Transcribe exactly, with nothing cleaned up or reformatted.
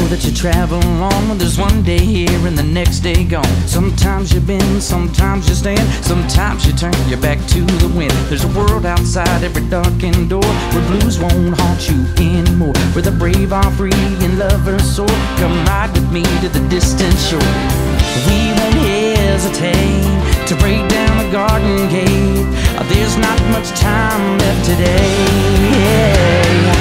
that you travel on. There's one day here and the next day gone. Sometimes you bend, sometimes you stand, sometimes you turn your back to the wind. There's a world outside every darkened door, where blues won't haunt you anymore, where the brave are free and lovers soar. Come ride with me to the distant shore. We won't hesitate to break down the garden gate. There's not much time left today. Yeah.